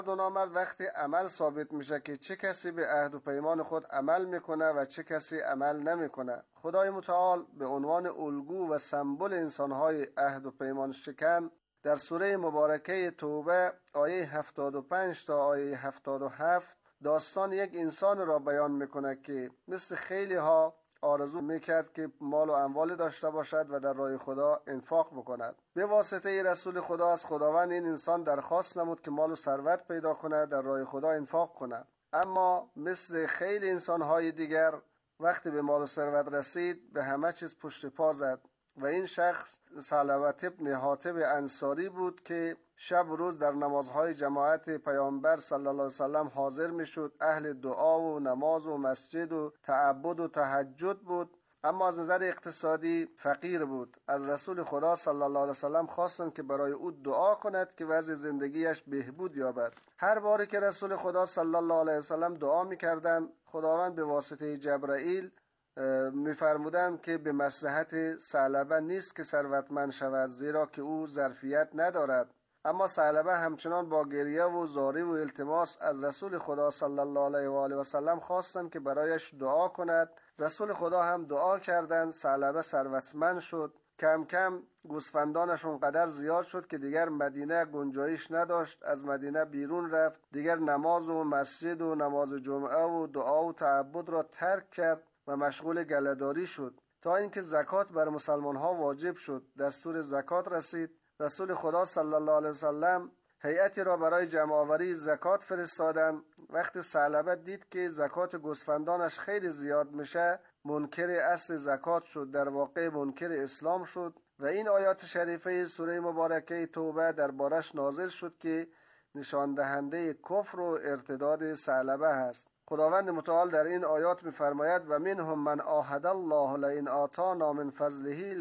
و نامرد وقتی عمل ثابت میشه که چه کسی به عهد و پیمان خود عمل میکنه و چه کسی عمل نمیکنه. خدای متعال به عنوان الگو و سمبل انسانهای عهد و پیمان شکن در سوره مبارکه توبه آیه 75 تا آیه 77 داستان یک انسان را بیان میکنه که مثل خیلی ها آرزو میکرد که مال و اموال داشته باشد و در راه خدا انفاق بکند. به واسطه رسول خدا از خداوند این انسان درخواست نمود که مال و ثروت پیدا کند، در راه خدا انفاق کند. اما مثل خیلی انسانهای دیگر وقتی به مال و ثروت رسید به همه چیز پشت پا زد و این شخص ثعلبة ابن حاتب انصاری بود که شب و روز در نمازهای جماعت پیامبر صلی الله علیه وسلم حاضر میشد. اهل دعا و نماز و مسجد و تعبد و تهجد بود، اما از نظر اقتصادی فقیر بود. از رسول خدا صلی الله علیه وسلم خواستند که برای او دعا کند که وضع زندگیش بهبود یابد. هر باری که رسول خدا صلی الله علیه وسلم دعا میکردند خداوند به واسطه جبرائیل میفرمودند که به مصلحت ثعلبه نیست که ثروتمند شود، زیرا که او ظرفیت ندارد. اما ثعلبه همچنان با گریه و زاری و التماس از رسول خدا صلی الله علیه و آله و سلم خواستند که برایش دعا کند. رسول خدا هم دعا کردند. ثعلبه ثروتمند شد. کم کم گوسفندانش اونقدر زیاد شد که دیگر مدینه گنجایش نداشت. از مدینه بیرون رفت. دیگر نماز و مسجد و نماز جمعه و دعا و تعبد را ترک کرد و مشغول گله‌داری شد تا اینکه زکات بر مسلمان ها واجب شد. دستور زکات رسید. رسول خدا صلی الله علیه وسلم هیئتی را برای جمع‌آوری زکات فرستادند. وقتی ثعلبه دید که زکات گوسفندانش خیلی زیاد میشه منکر اصل زکات شد، در واقع منکر اسلام شد و این آیات شریفه سوره مبارکه توبه دربارش نازل شد که نشان دهنده کفر و ارتداد ثعلبه است. خداوند متعال در این آیات می‌فرماید و منهم من عاهد الله لئن آتانا من فضله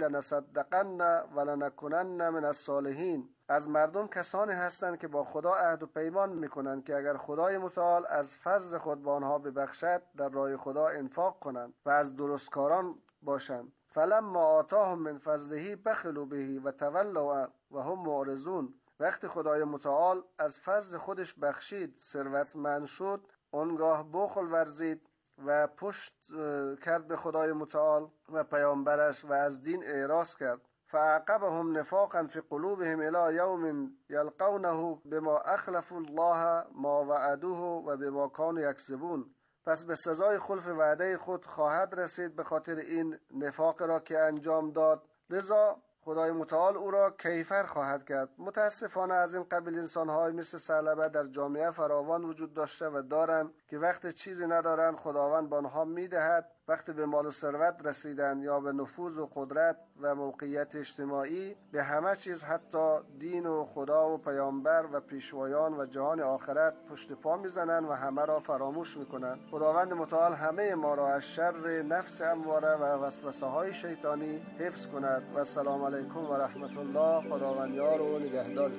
لنصدقن ولنکنن من الصالحین. از مردم کسانی هستند که با خدا عهد و پیمان می‌کنند که اگر خدای متعال از فضل خود به آنها ببخشد در راه خدا انفاق کنند و از درستکاران باشند. فلما آتاهم من فضله بخلوا به و تولوا و هم معرضون. وقتی خدای متعال از فضل خودش بخشید، ثروتمند شد، آنگاه بخل ورزید و پشت کرد به خدای متعال و پیامبرش و از دین اعراض کرد. فعقبهم نفاقا فی قلوبهم الی یوم یلقونه بما اخلفوا الله ما وعدوه و بما كانوا یکسبون. پس به سزای خلف وعده خود خواهد رسید به خاطر این نفاق را که انجام داد، لذا خدای متعال او را کیفر خواهد کرد. متاسفانه از این قبیل انسان‌های مثل ثعلبه در جامعه فراوان وجود داشته و دارند که وقتی چیزی ندارند خداوند به آنها می‌دهد. وقتی به مال و ثروت رسیدن یا به نفوذ و قدرت و موقعیت اجتماعی، به همه چیز حتی دین و خدا و پیامبر و پیشوایان و جهان آخرت پشت پا میزنند و همه را فراموش میکنند. خداوند متعال همه ما را از شر نفس امواره و وسوسه های شیطانی حفظ کند. و السلام علیکم و رحمت الله. خداوند یار و نگهدار.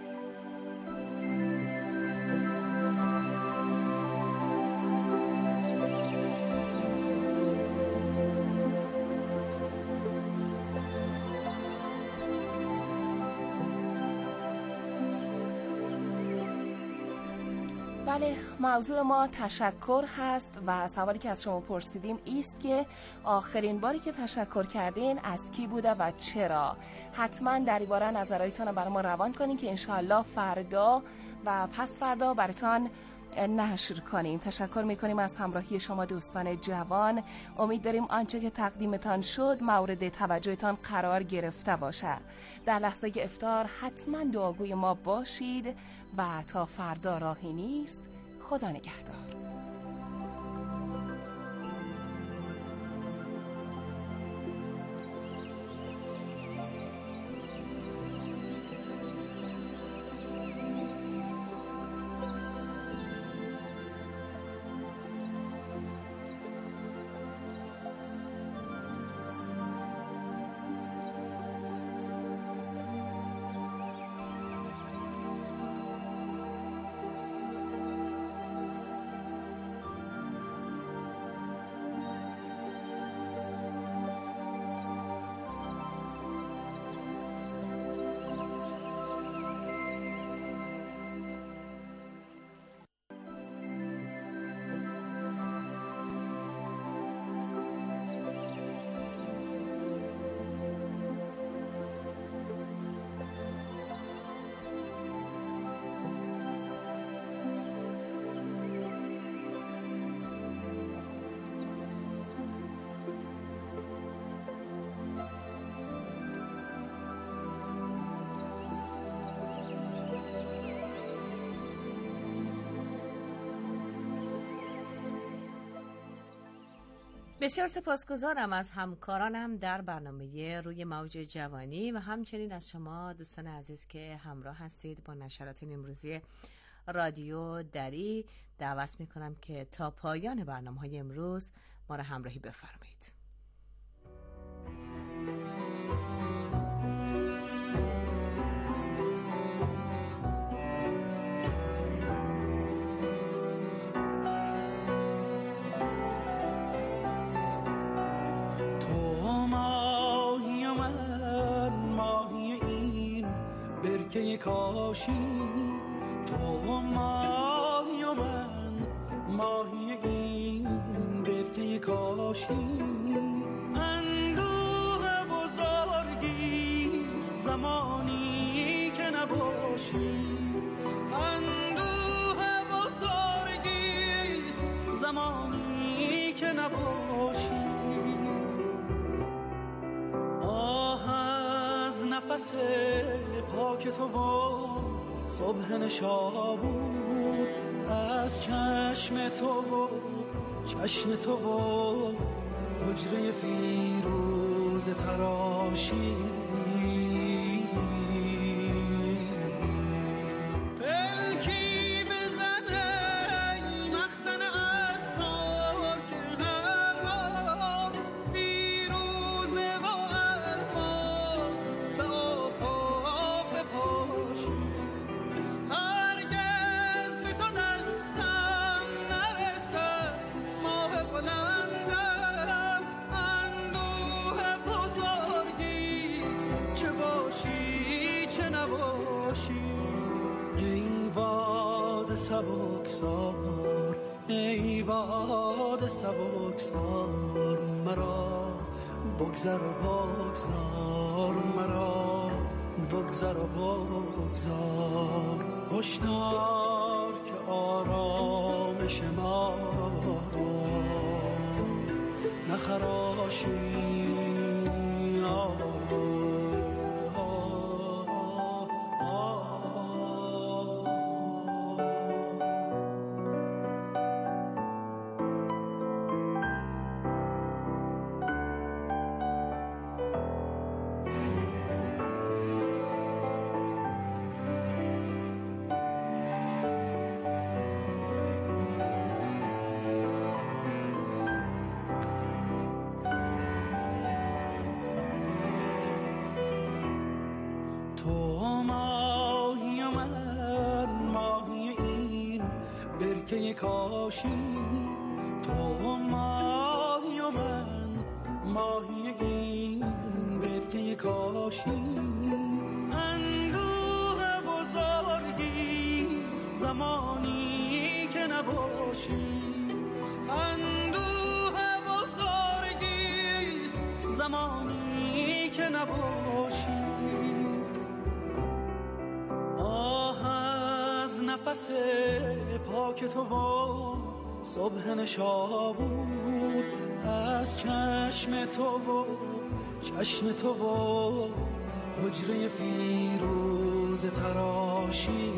بله، موضوع ما تشکر هست و سوالی که از شما پرسیدیم ایست که آخرین باری که تشکر کردین از کی بوده و چرا. حتما در این باره نظراتتون رو برای ما روان کنین که انشاءالله فردا و پس فردا براتون نشر کنیم. تشکر میکنیم از همراهی شما دوستان جوان. امید داریم آنچه که تقدیمتان شد مورد توجهتان قرار گرفته باشه. در لحظه افطار حتما دعاگوی ما باشید و تا فردا راهی نیست. خدا نگهدار. بسیار سپاسگزارم از همکارانم در برنامه روی موج جوانی و همچنین از شما دوستان عزیز که همراه هستید با نشرات امروزی رادیو دری. دعوت میکنم که تا پایان برنامه‌های امروز ما را همراهی بفرمایید. برکه کاشی تو ماهی و من ماهی این برکه کاشی اندوه بزرگیست زمانی که نباشی اندوه بزرگیست زمانی که نباشی آه از نفس پاک تو و صبح نشابور از چشم تو و چشم تو و حجره فیروز تراشی پلکی بزنه مخزن اسما که هر بار فیروزه و الماس به آفاق بپاشی هرگز به تو دستم نرسد ماه بلندم اندوه بزرگیست چه باشی چه نباشی ای باد سبکسار ای باد سبکسار مرا بگذر و بگذار مرا بگذر و بگذار هشدار که آرامش ما رو نخراشی کاشی تو ماهی و من ماهی این برکه کاشی اندوه بزرگیست زمانی که نباشی اندوه بزرگیست زمانی که نباشی آه از نفس پاک تو و صبح نشابور از چشم تو و چشم تو و حجره فیروز تراشی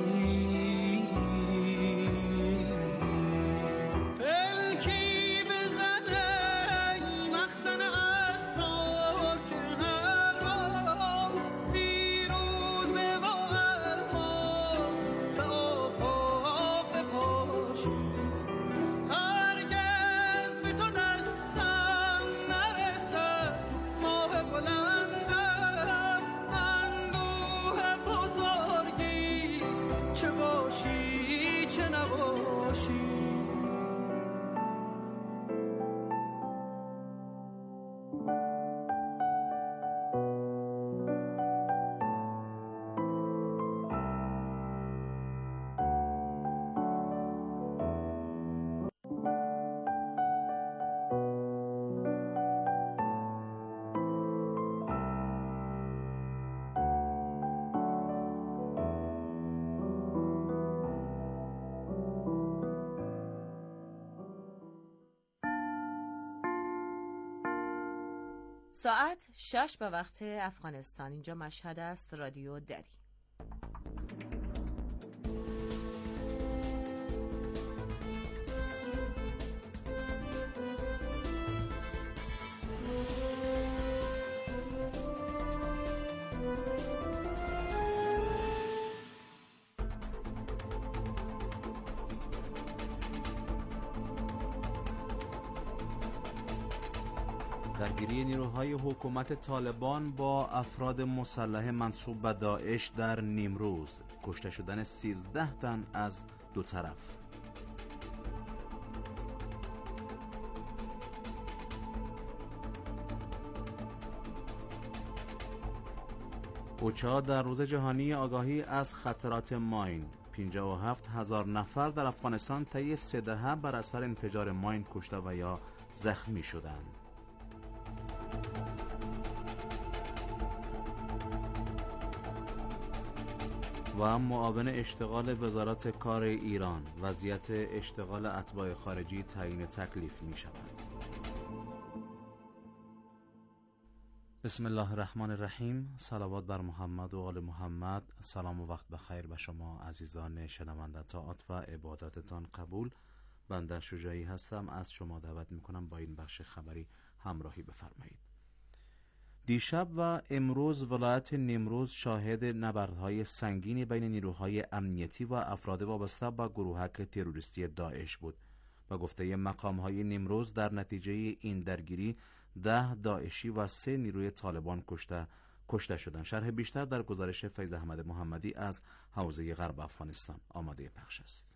پلکی بزنه مخزن اسما که هر بار فیروزه و الماس به آفاق بپاشی هرگز به تو دستم نرسد ماه بلندم اندوه بزرگیست چه باشی چه نباشی ساعت 6 به وقت افغانستان. اینجا مشهد است، رادیو دری. درگیری نیروهای حکومت طالبان با افراد مسلح منسوب به داعش در نیمروز، کشته شدن 13 تن از دو طرف. اوچا در روز جهانی آگاهی از خطرات ماین، 57,000 نفر در افغانستان طی 3 دهه بر اثر انفجار ماین کشته و یا زخمی شدند. و معاون اشتغال وزارت کار ایران، وضعیت اشتغال اتباع خارجی تعیین تکلیف می شود. بسم الله الرحمن الرحیم. صلوات بر محمد و آل محمد. سلام و وقت بخیر به شما عزیزان شنونده. طاعت و عبادتتان قبول. بنده شجاعی هستم. از شما دعوت میکنم با این بخش خبری همراهی بفرمایید. دیشب و امروز ولایت نیمروز شاهد نبردهای سنگینی بین نیروهای امنیتی و افراد وابسته به گروهک تروریستی داعش بود. با گفته مقامهای نیمروز در نتیجه این درگیری 10 داعشی و 3 نیروی طالبان کشته شدند. شرح بیشتر در گزارش فیض احمد محمدی از حوزه غرب افغانستان آماده پخش است.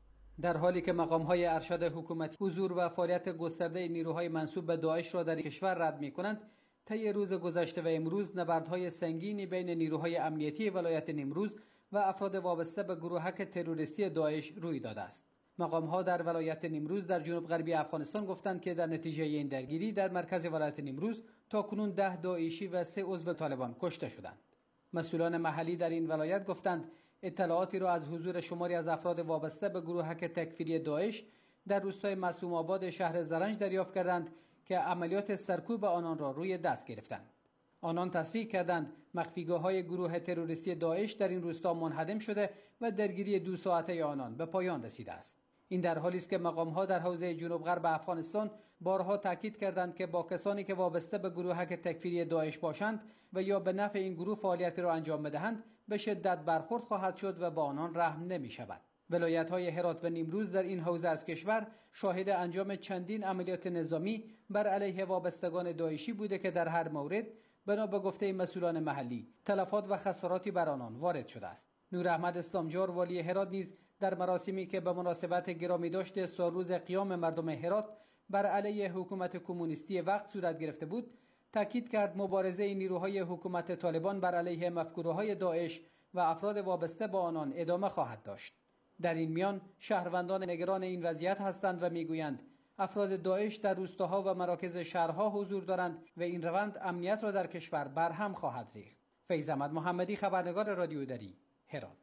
در حالی که مقام‌های ارشد حکومتی حضور و فعالیت گسترده نیروهای منسوب به داعش را در کشور رد می‌کنند، طی روز گذشته و امروز نبردهای سنگینی بین نیروهای امنیتی ولایت نیمروز و افراد وابسته به گروهک تروریستی داعش روی داده است. مقام‌ها در ولایت نیمروز در جنوب غربی افغانستان گفتند که در نتیجه این درگیری در مرکز ولایت نیمروز تاکنون 10 داعشی و 3 عضو طالبان کشته شدند. مسئولان محلی در این ولایت گفتند اطلاعاتی را از حضور شماری از افراد وابسته به گروهک تکفیری داعش در روستای معصوم آباد شهر زرنج دریافت کردند که عملیات سرکوب آنان را روی دست گرفتند. آنان تصریح کردند مخفیگاه‌های گروه تروریستی داعش در این روستا منهدم شده و درگیری 2 ساعته آنان به پایان رسیده است. این در حالی است که مقام‌ها در حوزه جنوب غرب افغانستان بارها تاکید کردند که با کسانی که وابسته به گروهک تکفیری داعش باشند و یا به نفع این گروه فعالیت را انجام بدهند به شدت برخورد خواهد شد و با آنان رحم نمی‌شود. ولایت‌های هرات و نیمروز در این حوزه از کشور شاهد انجام چندین عملیات نظامی بر علیه وابستگان داعشی بوده که در هر مورد بنا به گفته مسئولان محلی تلفات و خساراتی بر آنان وارد شده است. نور احمد اسلامجار والی هرات نیز در مراسمی که به مناسبت گرامی داشت سالروز قیام مردم هرات بر علیه حکومت کمونیستی وقت صورت گرفته بود، تاکید کرد مبارزه نیروهای حکومت طالبان بر علیه مفکوره‌های داعش و افراد وابسته با آنان ادامه خواهد داشت. در این میان شهروندان نگران این وضعیت هستند و میگویند افراد داعش در روستاها و مراکز شهرها حضور دارند و این روند امنیت را در کشور برهم خواهد ریخت. فیض احمد محمدی، خبرنگار رادیو دری، هرات.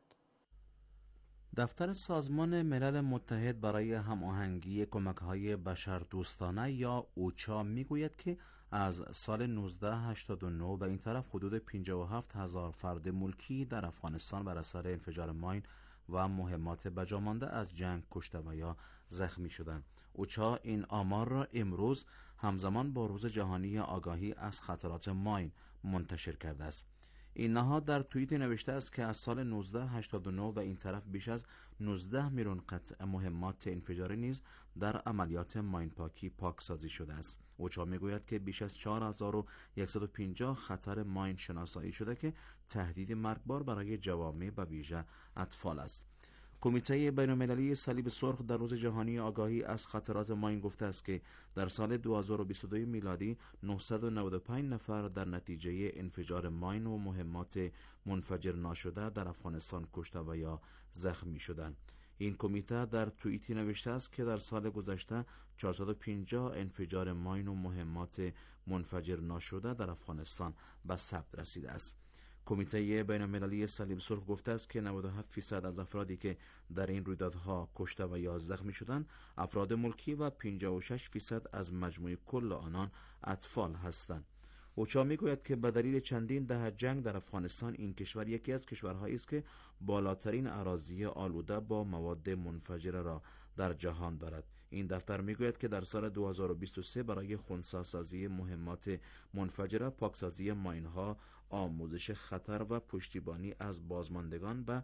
دفتر سازمان ملل متحد برای هماهنگی کمک‌های بشردوستانه یا اوچا میگوید که از سال 1989 به این طرف حدود 57,000 فرد ملکی در افغانستان بر اثر انفجار ماین و مهمات بجامانده از جنگ کشته و یا زخمی شدند. اوچا این آمار را امروز همزمان با روز جهانی آگاهی از خطرات ماین منتشر کرده است. این نهاد در توییت نوشته است که از سال 1989 و این طرف بیش از 19 میلیون قطع مهمات انفجاری نیز در عملیات ماین پاکی پاکسازی شده است. اوچا میگوید که بیش از 4150 خطر ماین شناسایی شده که تهدید مرگبار برای جوامع و ویژه اطفال است. کمیته بین‌المللی صلیب سرخ در روز جهانی آگاهی از خطرات ماین گفته است که در سال 2022 میلادی 995 نفر در نتیجه انفجار ماین و مهمات منفجر ناشده در افغانستان کشته و یا زخمی شدند. این کمیته در توییتی نوشته است که در سال گذشته 450 انفجار ماین و مهمات منفجر ناشده در افغانستان به ثبت رسیده است. کمیته بین‌المللی صلیب سرخ گفته است که 97% از افرادی که در این رویدادها کشته و یا زخمی شدند افراد ملکی و 56% از مجموع کل آنان اطفال هستند. اوچا میگوید که به دلیل چندین دهه جنگ در افغانستان این کشور یکی از کشورهایی است که بالاترین اراضی آلوده با مواد منفجره را در جهان دارد. این دفتر میگوید که در سال 2023 برای خنثی‌سازی مهمات منفجره، پاکسازی ماین‌ها، آموزش خطر و پشتیبانی از بازماندگان به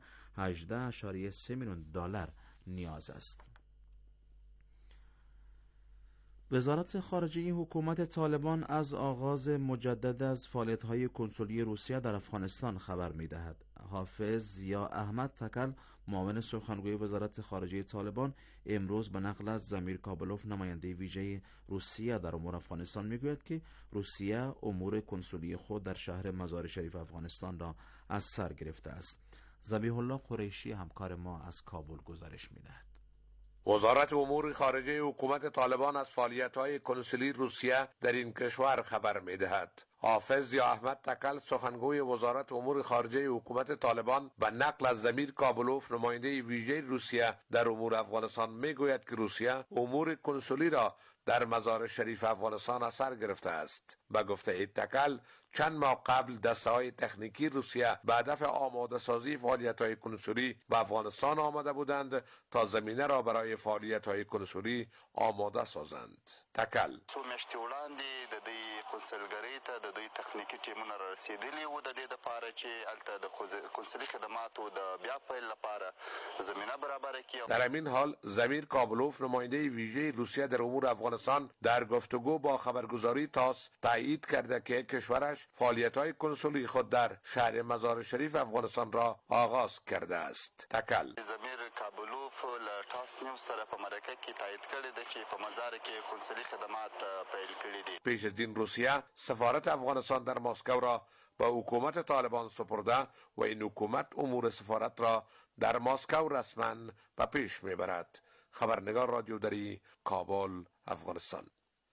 18.3 میلیون دلار نیاز است. وزارت خارجه حکومت طالبان از آغاز مجدد از فعالیت‌های کنسولی روسیه در افغانستان خبر می‌دهد. حافظ ضیا احمد تکل، معاون سخنگوی وزارت خارجه طالبان، امروز به نقل از زمیر کابلوف، نماینده ویژه روسیه در امور افغانستان، میگوید که روسیه امور کنسولی خود در شهر مزار شریف افغانستان را از سر گرفته است. ذبیح الله قریشی همکار ما از کابل گزارش می‌دهد. وزارت امور خارجه حکومت طالبان از فعالیت‌های کنسولی روسیه در این کشور خبر می‌دهد. حافظ ضیا احمد تکل، سخنگوی وزارت امور خارجه حکومت طالبان، به نقل از زمیر کابلوف، نماینده ویژه روسیه در امور افغانستان، میگوید که روسیه امور کنسولی را در مزار شریف افغانستان از سر گرفته است. به گفته تکل، چند ماه قبل دسته‌های تکنیکی روسیه به هدف آماده سازی فعالیت‌های کنسولی به افغانستان آمده بودند تا زمینه را برای فعالیت‌های کنسولی آماده سازند. تکل: څو میاشتې وړاندې د دې کنسولګرۍ ته د دوی تخنیکي ټیمونه را رسیدلي وو د دې لپاره چې هلته د کنسولي خدماتو د بیا پیل لپاره زمینه برابره کړي. در همین حال زمیر کابلوف، نماینده ویژه روسیه در امور افغانستان، در گفتگو با خبرگزاری تاس تایید کرده که کشورش فعالیت‌های کنسولی خود در شهر مزار شریف افغانستان را آغاز کرده است. تکل: زمیر کابلوف له تاس نیوز سره په مرکه کې تایید کړی دی چې په مزار کې کنسولي خدمات پیل کړي دي. پیش از این روسیه سفارت افغانستان در مسکو را به حکومت طالبان سپرده و این حکومت امور سفارت را در مسکو رسما به پیش میبرد. خبرنگار رادیو دری، کابل، افغانستان.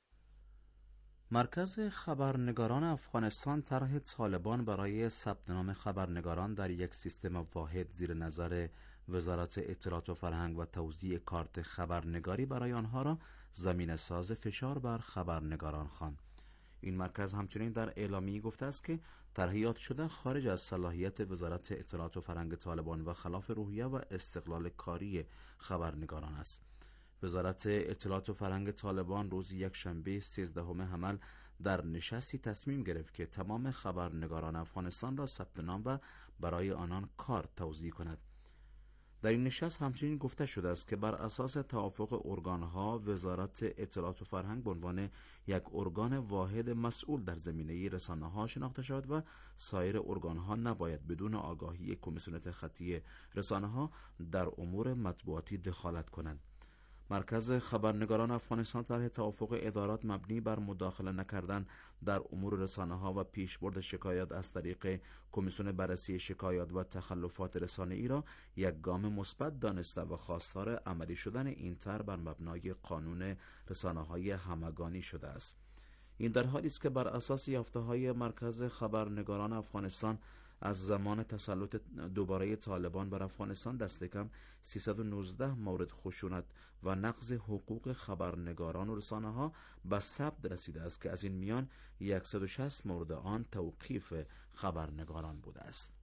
مرکز خبرنگاران افغانستان طرح طالبان برای ثبت نام خبرنگاران در یک سیستم واحد زیر نظر وزارت اطلاعات و فرهنگ و توزیع کارت خبرنگاری برای آنها را زمینه ساز فشار بر خبرنگاران خواند. این مرکز همچنین در اعلامیه گفته است که طرح شده خارج از صلاحیت وزارت اطلاعات و فرهنگ طالبان و خلاف روحیه و استقلال کاری خبرنگاران است. وزارت اطلاعات و فرهنگ طالبان روز یکشنبه 13 حمل در نشستی تصمیم گرفت که تمام خبرنگاران افغانستان را ثبت نام و برای آنان کارت توزیع کند. در این نشست همچنین گفته شده است که بر اساس توافق ارگانها، وزارت اطلاعات و فرهنگ به عنوان یک ارگان واحد مسئول در زمینه رسانه‌ها شناخته شود و سایر ارگانها نباید بدون آگاهی کمیسیون خطی رسانه‌ها در امور مطبوعاتی دخالت کنند. مرکز خبرنگاران افغانستان طرح توافق ادارات مبنی بر مداخله نکردن در امور رسانه‌ها و پیشبرد شکایات از طریق کمیسیون بررسی شکایات و تخلفات رسانه‌ای را یک گام مثبت دانسته و خواستار عملی شدن این طرح بر مبنای قانون رسانه‌های همگانی شده است. این در حالی است که بر اساس یافته‌های مرکز خبرنگاران افغانستان از زمان تسلط دوباره طالبان بر افغانستان دست کم 319 مورد خشونت و نقض حقوق خبرنگاران و رسانه‌ها به ثبت رسیده است که از این میان 160 مورد آن توقیف خبرنگاران بوده است.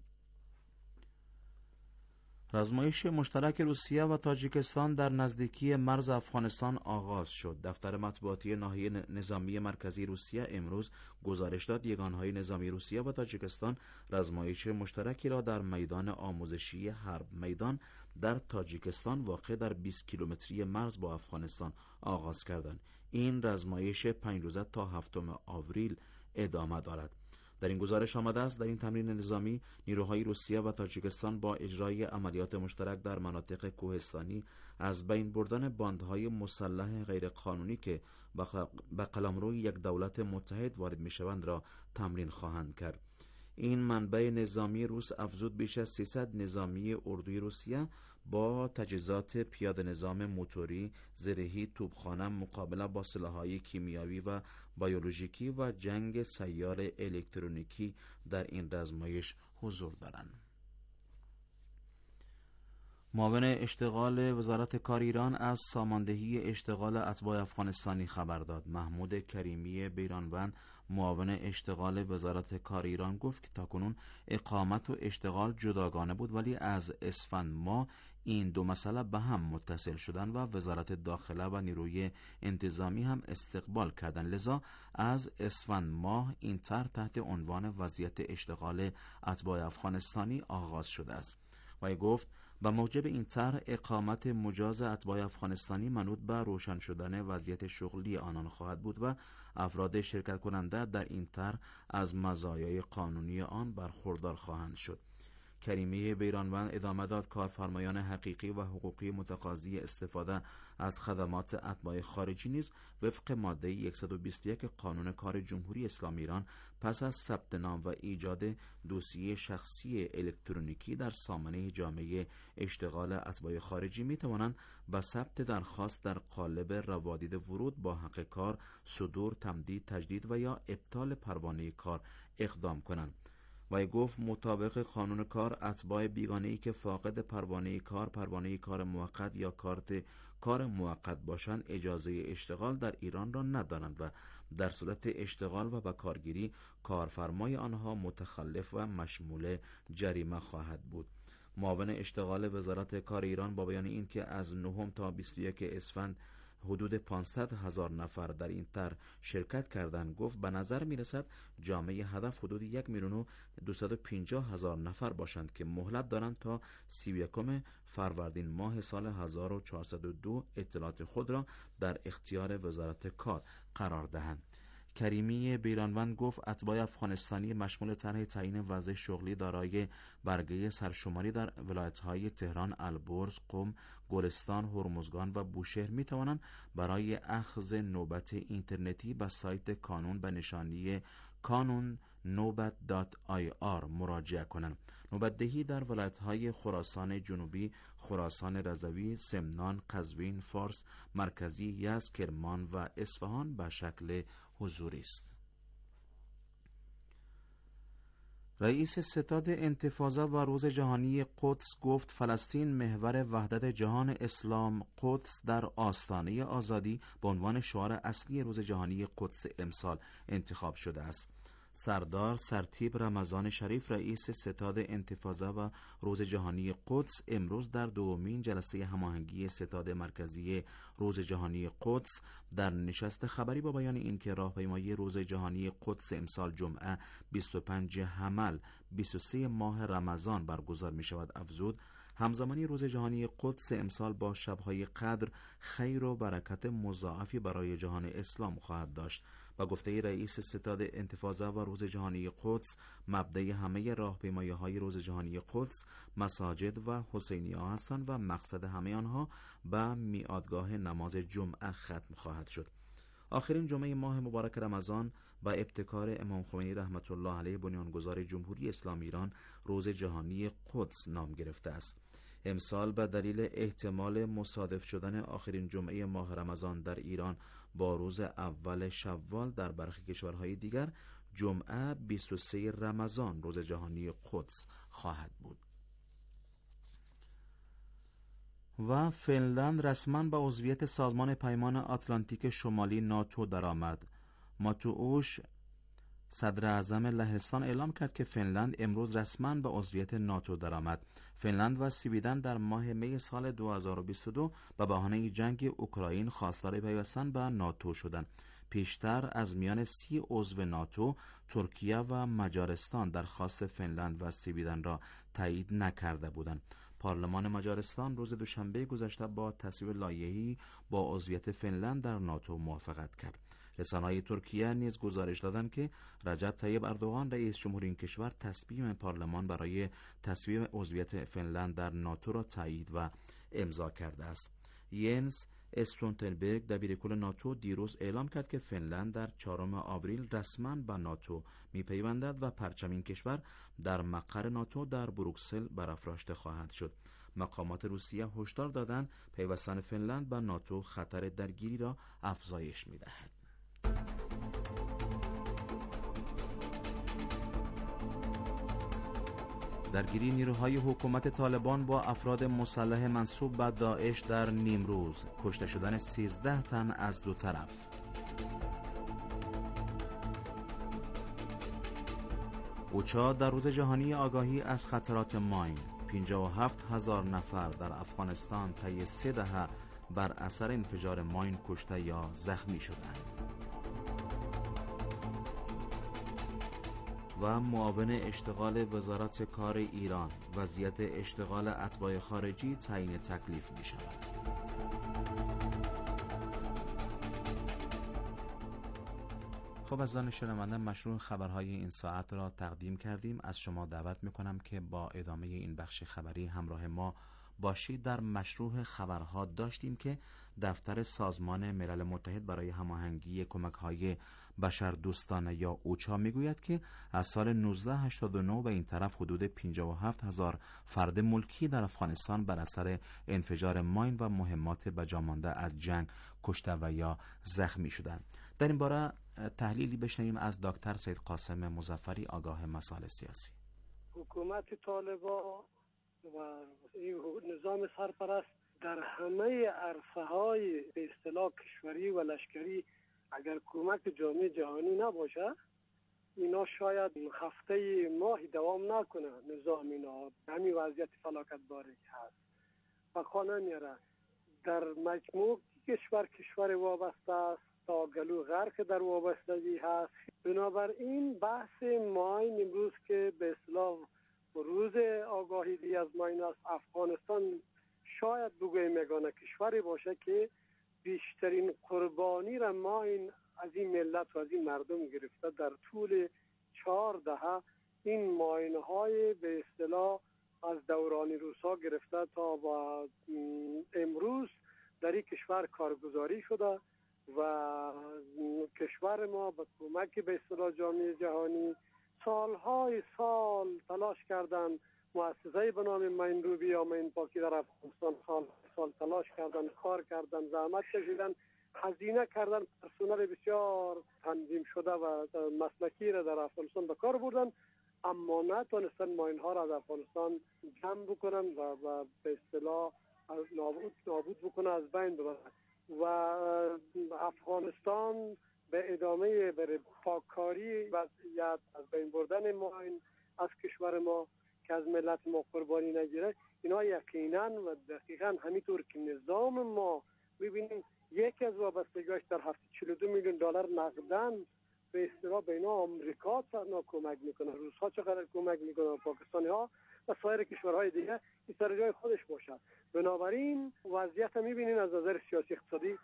رزمایش مشترک روسیه و تاجیکستان در نزدیکی مرز افغانستان آغاز شد. دفتر مطبوعاتی ناحیه نظامی مرکزی روسیه امروز گزارش داد یگانهای نظامی روسیه و تاجیکستان رزمایش مشترکی را در میدان آموزشی حرب میدان در تاجیکستان واقع در 20 کیلومتری مرز با افغانستان آغاز کردند. این رزمایش 5 روزه تا 7 آوریل ادامه دارد. در این گزارش آمده است در این تمرین نظامی نیروهای روسیه و تاجیکستان با اجرای عملیات مشترک در مناطق کوهستانی از بین بردن باندهای مسلح غیرقانونی که به قلمروی یک دولت متحد وارد میشوند را تمرین خواهند کرد. این منبع نظامی روس افزود بیش از 300 نظامی اردوی روسیه با تجهیزات پیاده نظام موتوری، زرهی، توپخانه، مقابله با سلاح‌های کیمیایی و بیولوژیکی و جنگ سیار الکترونیکی در این رزمایش حضور دارند. معاون اشتغال وزارت کار ایران از ساماندهی اشتغال اتباع افغانستانی خبر داد. محمود کریمی بیرانوند، معاون اشتغال وزارت کار ایران گفت که تاکنون اقامت و اشتغال جداگانه بود ولی از اسفند ماه این دو مسئله به هم متصل شدن و وزارت داخله و نیروی انتظامی هم استقبال کردن، لذا از اسفند ماه این طرح تحت عنوان وضعیت اشتغال اتباع افغانستانی آغاز شده است. و گفت با موجب این طرح اقامت مجاز اتباع افغانستانی منوط به روشن شدن وضعیت شغلی آنان خواهد بود و افراد شرکت کننده در این طرح از مزایای قانونی آن برخوردار خواهند شد. کریمی بیرانوند ادامه داد کارفرمایان حقیقی و حقوقی متقاضی استفاده از خدمات اتباع خارجی نیز وفق ماده 121 قانون کار جمهوری اسلامی ایران پس از ثبت نام و ایجاد دوسیه شخصی الکترونیکی در سامانه جامعه اشتغال اتباع خارجی می توانند به ثبت درخواست در قالب روادید ورود با حق کار، صدور، تمدید، تجدید و یا ابطال پروانه کار اقدام کنند. و گفت مطابق قانون کار اتباع بیگانه‌ای که فاقد پروانه کار موقت یا کارت کار موقت باشند اجازه اشتغال در ایران را ندارند و در صورت اشتغال و بکارگیری کارفرمای آنها متخلف و مشمول جریمه خواهد بود. معاون اشتغال وزارت کار ایران با بیان این که از 9 تا 21 اسفند حدود 500,000 نفر در این طرح شرکت کردند گفت به نظر می رسد جامعه هدف حدود 1,250,000 نفر باشند که مهلت دارند تا 31 فروردین ماه سال 1402 اطلاعات خود را در اختیار وزارت کار قرار دهند. کریمی بیرانوند گفت اتباع افغانستانی مشمول طرح تعیین وضع شغلی دارای برگه سرشماری در ولایت‌های تهران، البرز، قم، گلستان، هرمزگان و بوشهر می توانند برای اخذ نوبت اینترنتی به سایت کانون به نشانی kanun.nobat.ir مراجعه کنند. نوبت‌دهی در ولایت‌های خراسان جنوبی، خراسان رضوی، سمنان، قزوین، فارس، مرکزی، یزد، کرمان و اصفهان به شکل حضوری است. رئیس ستاد انتفاضه و روز جهانی قدس گفت فلسطین محور وحدت جهان اسلام، قدس در آستانه آزادی به عنوان شعار اصلی روز جهانی قدس امسال انتخاب شده است. سردار سرتیب رمضان شریف رئیس ستاد انتفاضه و روز جهانی قدس امروز در دومین جلسه هماهنگی ستاد مرکزی روز جهانی قدس در نشست خبری با بیان اینکه راهپیمایی روز جهانی قدس امسال جمعه 25 حمل 23 ماه رمضان برگزار می شود افزود همزمانی روز جهانی قدس امسال با شب‌های قدر خیر و برکت مضاعفی برای جهان اسلام خواهد داشت. با گفته رئیس ستاد انتفاضه و روز جهانی قدس مبدأ همه راهپیمایی‌های روز جهانی قدس مساجد و حسینیه هستند و مقصد همه آنها به میعادگاه نماز جمعه ختم خواهد شد. آخرین جمعه ماه مبارک رمضان با ابتکار امام خمینی رحمت الله علیه بنیانگذار جمهوری اسلامی ایران روز جهانی قدس نام گرفته است. امسال به دلیل احتمال مصادف شدن آخرین جمعه ماه رمضان در ایران با روز اول شوال در برخی کشورهای دیگر جمعه 23 رمضان روز جهانی قدس خواهد بود. و فنلند رسما به عضویت سازمان پیمان آتلانتیک شمالی ناتو درآمد. ماتوئوش صدر اعظم لهستان اعلام کرد که فنلند امروز رسما به عضویت ناتو درآمد. فنلند و سویدن در ماه می سال 2022 به بهانه جنگ اوکراین خواستار پیوستن به ناتو شدند. پیشتر از میان 30 عضو ناتو ترکیه و مجارستان درخواست فنلند و سویدن را تایید نکرده بودند. پارلمان مجارستان روز دوشنبه گذشته با تصویب لایحه‌ای با عضویت فنلند در ناتو موافقت کرد. رسانه‌های ترکیه نیز گزارش دادند که رجب طیب اردوغان رئیس جمهور این کشور تصمیم پارلمان برای تصویب عضویت فنلند در ناتو را تایید و امضا کرده است. ینس استولتنبرگ دبیرکل ناتو دیروز اعلام کرد که فنلند در 4 آوریل رسما به ناتو می‌پیوندد و پرچم این کشور در مقر ناتو در بروکسل برافراشته خواهد شد. مقامات روسیه هشدار دادند پیوستن فنلند به ناتو خطر درگیری را افزایش می‌دهد. درگیری نیروهای حکومت طالبان با افراد مسلح منسوب به داعش در نیمروز، کشته شدن 13 تن از دو طرف. اوچا در روز جهانی آگاهی از خطرات ماین، 57,000 نفر در افغانستان طی 3 دهه بر اثر انفجار ماین کشته یا زخمی شدند. و معاون اشتغال وزارت کار ایران وضعیت اشتغال اتباع خارجی تعیین تکلیف می شود. خب عزیزان شنونده، مشروع خبرهای این ساعت را تقدیم کردیم. از شما دعوت میکنم که با ادامه این بخش خبری همراه ما باشید. در مشروع خبرها داشتیم که دفتر سازمان ملل متحد برای هماهنگی کمک‌های بشردوستانه یا اوچا میگوید که از سال 1989 به این طرف حدود 57,000 فرد ملکی در افغانستان بر اثر انفجار ماین و مهمات بجامانده از جنگ کشته و یا زخمی شدند. در این باره تحلیلی بشنویم از دکتر سید قاسم مظفری، آگاه مسائل سیاسی. حکومت طالبان و این نظام سرپرست در همه عرصه‌های به اصطلاح کشوری و لشکری اگر کمک جامعه جهانی نباشه، اینا شاید هفته ماهی دوام نکنه. نظام اینا همین وضعیت فلاکت باری هست و خانه میره. در مجموع کشور وابسته است تا گلو غرق در وابستگی هست. بنابراین بحث ماین امروز که به اصطلاح روز آگاهی از ماین است، افغانستان شاید بگویم یگانه کشوری باشه که بیشترین قربانی را ماین از این ملت و از این مردم گرفته. در طول 4 دهه این ماین های به اصطلاح از دوران روسا گرفته تا با امروز در این کشور کارگزاری شده و کشور ما به کمک به اصطلاح جامعه جهانی سالهای سال تلاش کردن. مؤسسه‌ای به نام ماینروبی یا ماین پاکی در افغانستان سال تلاش کردن، کار کردن، زحمت کشیدن، هزینه کردن، پرسنل بسیار تنظیم شده و مسلکی را در افغانستان به کار بردن، اما نتونستن ماین ها را از افغانستان جمع بکنن و به اصطلاح نابود بکنن، از بین ببرن. و افغانستان به ادامه بر پاککاری وضعیت از بین بردن ماین از کشور ما که از ملت ما قربانی نگیره، اینا یقینا و دقیقا همینطور که نظام ما ببینیم یکی از وابستگی‌هاش در هفته 42 میلیون دلار نقداً به اصطلاح به اینا آمریکا کمک میکنه، روس‌ها چقدر کمک میکنه، پاکستانی‌ها و سایر کشورهای دیگه این سر جای خودش باشه. بنابراین وضعیت میبینین از نظر سیاسی اقتصادی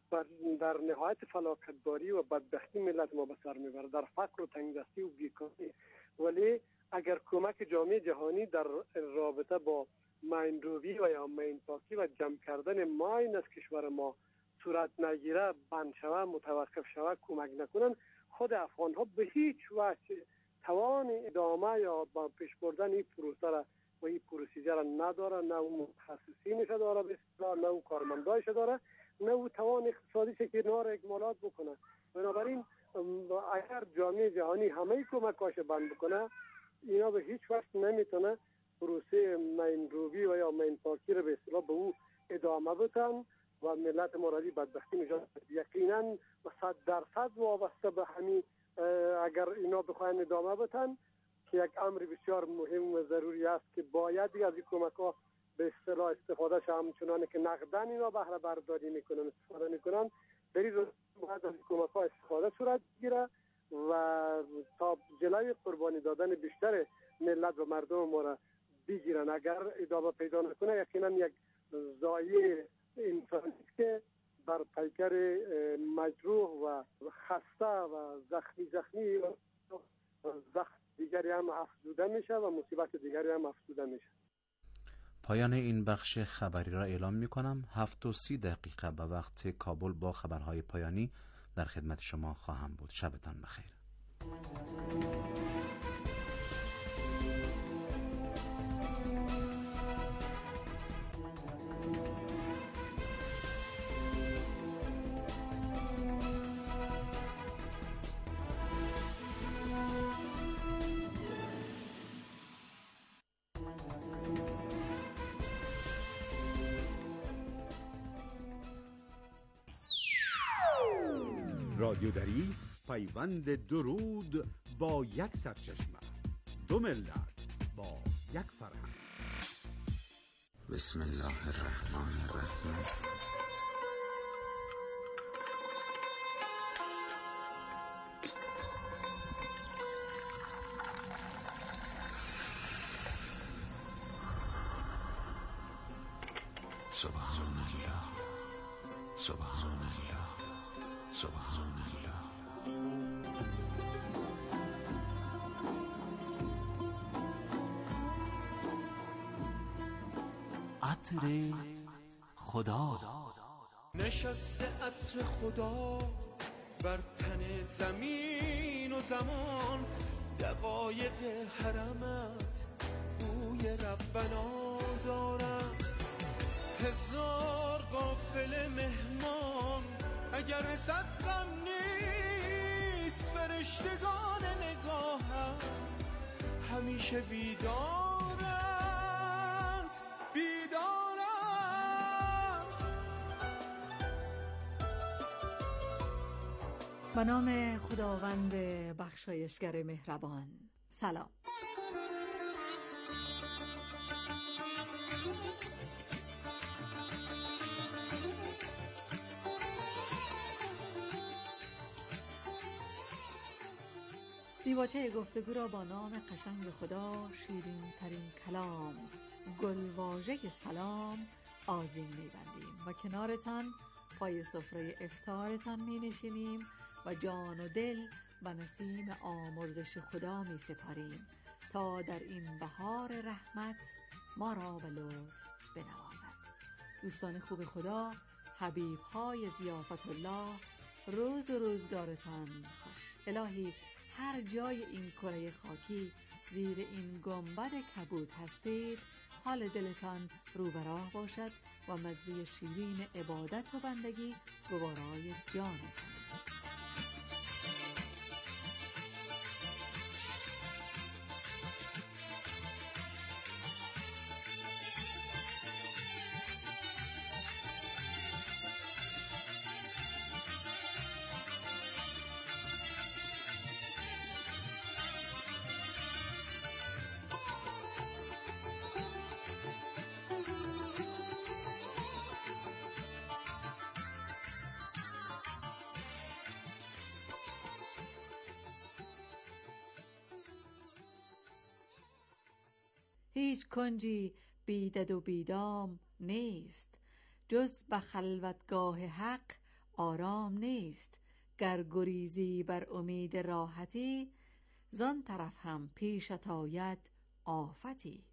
در نهایت فلاکتباری و بدبختی ملت ما به سر میبره، در فقر و تنگدستی و بیکاری. ولی اگر کمک جامعه جهانی در رابطه با ماین روبی و یا ماین پاکی و جمع کردن ماین از کشور ما صورت نگیره، بند شوه، متوقف شوه، کمک نکنن، خود افغان ها به هیچ وجه توان ادامه یا با پیش بردن این پروسه را و این پروسیجر را نداره، نه اون متخصصینش داره به اصطلاح، نه اون کارمندایش داره، نه اون توان اقتصادیش که اینا را اکمالات بکنه. بنابراین اگر جامعه جهانی همه کمکاش بند بکنه، اینا به هیچ وقت نمیتونه پروسه ماین روبی و یا ماین پاکی را به اصطلاح به او ادامه بدن و ملت مرادی بدبختی نجات یقینا و 100% وابسته به همین. اگر اینا بخواین ادامه بدن که یک امر بسیار مهم و ضروری است که باید از این کمک‌ها به اصطلاح استفاده شه، همچنانه که نقداً اینا بهره برداری میکنن، استفاده میکنن، در این باید از این کمک‌ها استفاده صورت بگیره و تا جلوی قربانی دادن بیشتر ملت و مردم ما را بگیرن. اگر ادامه پیدا نکنه یقینا یک ضایعه انسانی که بر پیکر مجروح و خسته و زخمی و زخم دیگری هم افزوده میشه و مصیبت دیگری هم افزوده میشه. پایان این بخش خبری را اعلام می کنم. 7:30 به وقت کابل با خبرهای پایانی در خدمت شما خواهم بود. شبتان بخیر. رادیودری پیوند درود با یک سرچشمه، دو ملت با یک فرهنگ. بسم الله الرحمن الرحیم. سبحان الله سبحان الله سبحان الله. عطر خدا. نشسته عطر خدا بر تن زمین و زمان، دقایق حرمت بوی ربنا دارم. هزار قافله مهمان اگر رسد غم نیست، فرشتگان نگاهم همیشه بیدارند بیدارند. به نام خداوند بخشایشگر مهربان. سلام. دیباچه گفتگو را با نام قشنگ خدا، شیرین ترین کلام، گلواژه سلام آذین می‌بندیم و کنارتان پای سفره افطارتان می‌نشینیم و جان و دل به نسیم آمرزش خدا می‌سپاریم تا در این بهار رحمت ما را به لطف بنوازد. دوستان خوب خدا، حبیب‌های ضیافت الله، روز و روزگارتان خوش. الهی هر جای این کره خاکی زیر این گنبد کبود هستید، حال دلتان رو به راه باشد و مزه شیرین عبادت و بندگی گوارای جانتان. هیچ کنجی بیدد و بیدام نیست، جز به خلوتگاه حق آرام نیست. گر گریزی بر امید راحتی، زان طرف هم پیشت آید آفتی.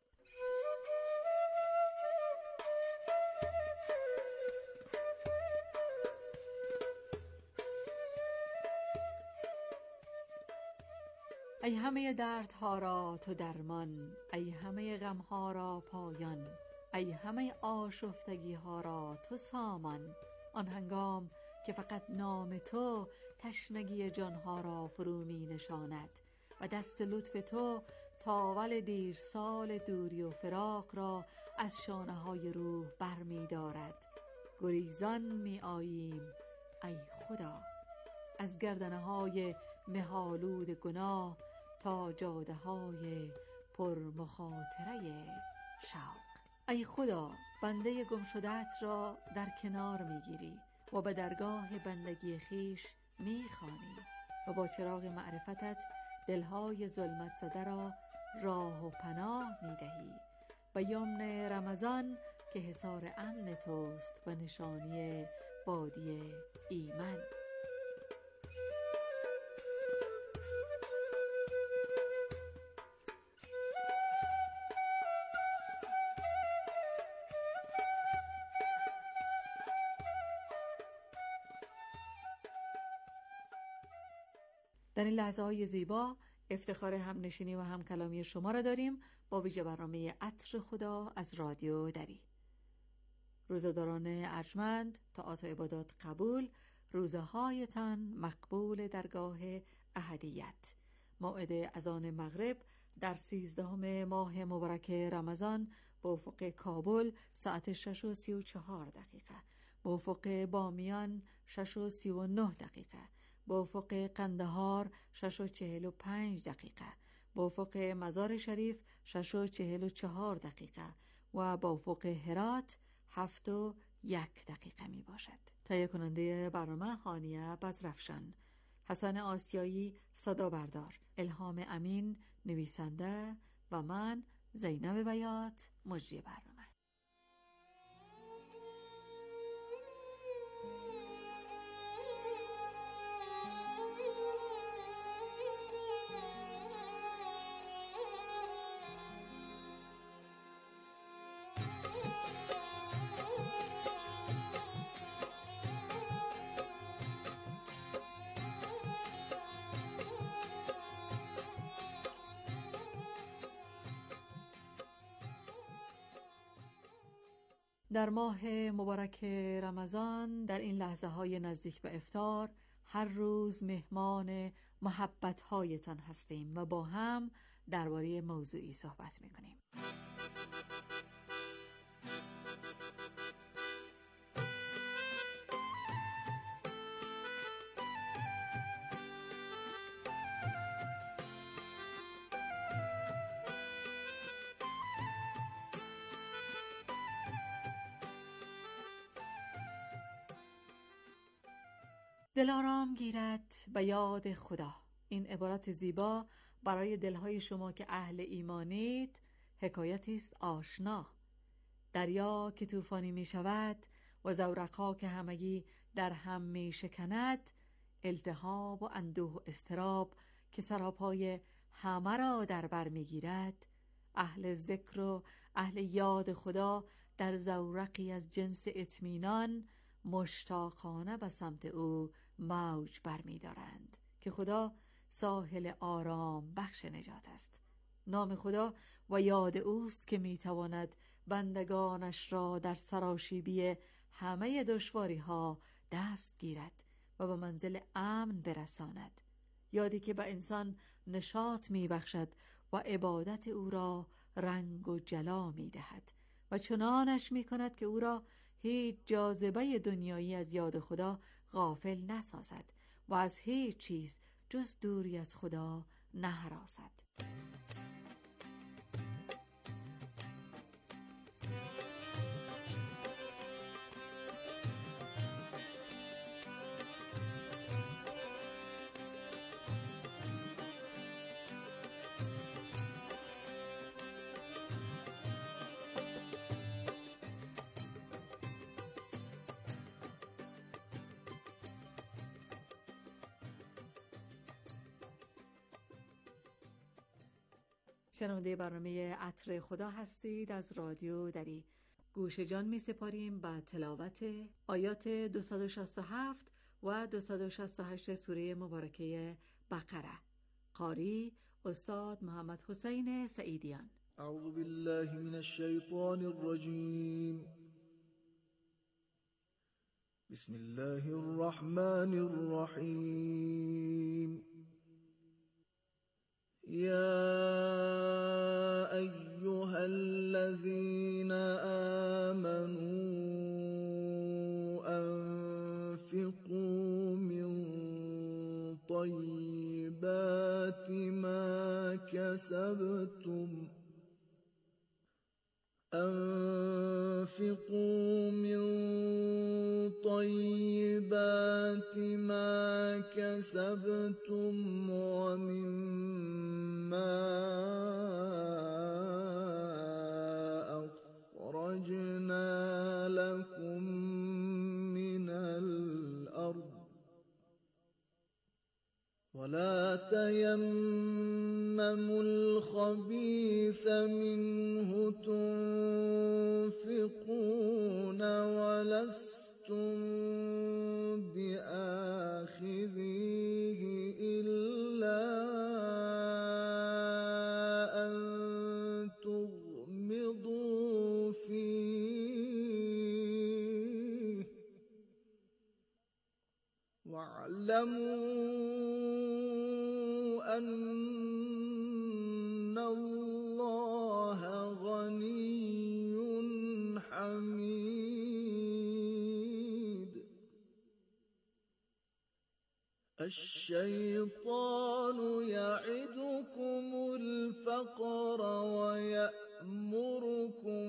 ای همه دردها را تو درمان، ای همه غمها را پایان، ای همه آشفتگی ها را تو سامان. آن هنگام که فقط نام تو تشنگی جانها را فرو می نشاند و دست لطف تو تاول دیر سال دوری و فراق را از شانه های روح بر می دارد. گریزان می آییم ای خدا از گردنه های مهالود گناه تا جاده های پر مخاطره شوق. ای خدا، بنده گم شده‌ات را در کنار میگیری و به درگاه بندگی خیش میخوانی و با چراغ معرفتت دلهای ظلمت زده را راه و پناه میدهی. و یمن رمضان که حصار امن توست و نشانی بادی ایمن. در این لحظه های زیبا افتخار همنشینی و همکلامی شما را داریم با ویژه برنامه عطر خدا از رادیو دری. روزداران ارجمند، طاعات و عبادات قبول، روزهایتان مقبول درگاه احدیت. موعد اذان مغرب در 13 ماه مبارک رمضان به افق کابل ساعت 6:34 دقیقه، به افق بامیان 6:39 دقیقه، به افق قندهار 6:45 دقیقه، به افق مزار شریف 6:44 دقیقه و به افق هرات 7:01 دقیقه می باشد. تهیه کننده برنامه هانیه بزرفشان، حسن آسیایی صدا بردار، الهام امین نویسنده و من زینب بیات مجری برنامه. در ماه مبارک رمضان در این لحظه های نزدیک به افطار هر روز مهمان محبت هایتان هستیم و با هم درباره موضوعی صحبت میکنیم. دلارام گیرد به یاد خدا. این عبارت زیبا برای دلهای شما که اهل ایمانید حکایتی است آشنا. دریا که طوفانی می شود و زورقها که همگی در هم می شکند، التهاب و اندوه و اضطراب که سراپای همه را در بر می گیرد، اهل ذکر و اهل یاد خدا در زورقی از جنس اطمینان مشتاقانه به سمت او موج برمی دارند که خدا ساحل آرام بخش نجات است. نام خدا و یاد اوست که می تواند بندگانش را در سراشیبی همه دشواری ها دست گیرد و به منزل امن برساند. یادی که به انسان نشاط می بخشد و عبادت او را رنگ و جلا می دهد و چنانش می کند که او را هیچ جاذبه دنیایی از یاد خدا غافل نسازد و از هیچ چیز جز دوری از خدا نهراسد. شنونده برنامه عطر خدا هستید از رادیو دری. گوش جان می سپاریم به تلاوت آیات 267 و 268 سوره مبارکه بقره. قاری استاد محمد حسین سعیدیان. اعوذ بالله من الشیطان الرجیم. بسم الله الرحمن الرحیم. يا أيها الذين آمنوا أنفقوا من طيبات ما كسبتم ومما أخرجنا لكم من الأرض ولا تيمموا الخبيث منه تنفقون ولستم بآخذيه إلا أن تغمضوا فيه واعلموا أن الله غني حميد. الشيطان يعدكم الفقر ويأمركم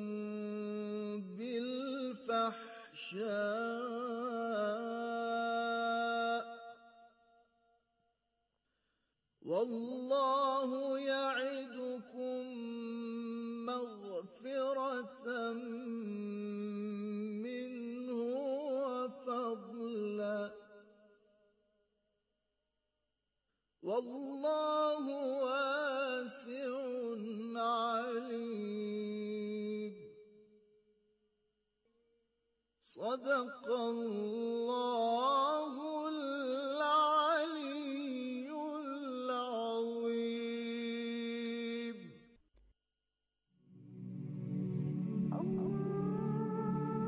بالفحشاء والله يعدكم مغفرة منه وفضلا والله واسع عليم. صدق الله العلي العظيم.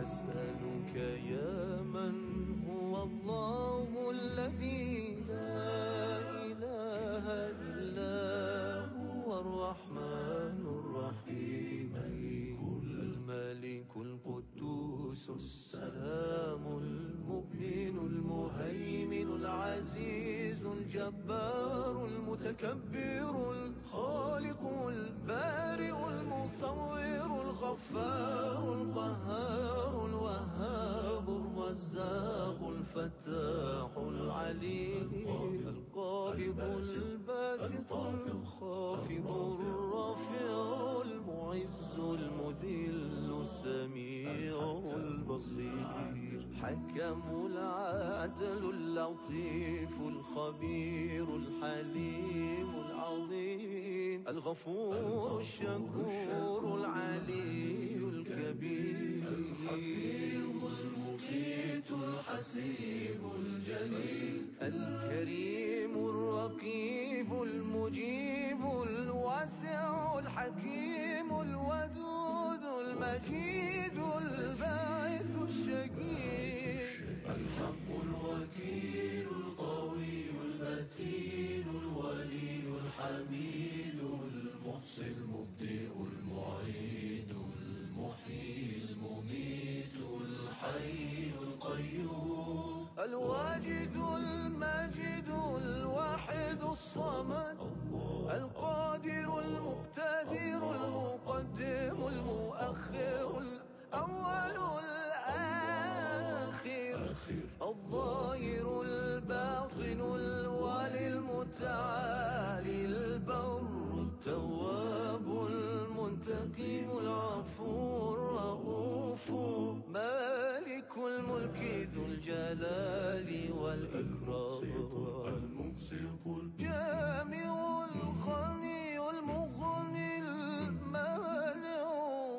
أسألك يا من هو الله الذي لا إله إلا هو الرحمن الرحيم الملك القدوس السلام المؤمن المهيمن العزيز الجبار المتكبر الخالق البارئ المصور الغفار القهار الوهاب الرزاق الفتاح العليم القابض الباسط الخافض الرافع المعز المذل السميع البصير حكم العدل اللطيف الخبير الحليم العظيم الغفور الشكور العلي الكبير الحفيظ المقيت الحسيب الجليل الكريم الرقيب المجيب الواسع الحكيم الودود المجيد الباعث الشقيق الحق الوكيل القوي المتين الولي الحميد المحصي المبدئ المعيد المحيي المميت الحي القيوم الواجد الماجد الواحد الصمد القادر المقتدر المقدم المؤخر الأول الآخر الظاهر الباطن الوالي المتعالي البر التواب المنتقم العفو الرؤوف مالك الملك ذو الجلال والإكرام الجامع الغني المغني المانع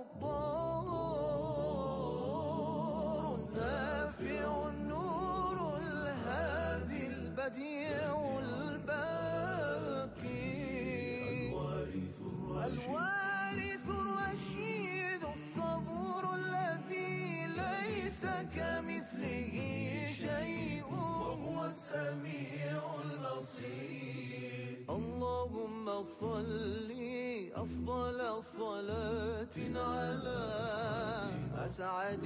الضار النافع النور الهادي البديع الباقي الوارث الرشيد الصبور الذي ليس كمثله شيء وهو السميع البصير اللهم صل أفضل صلاة على أسعد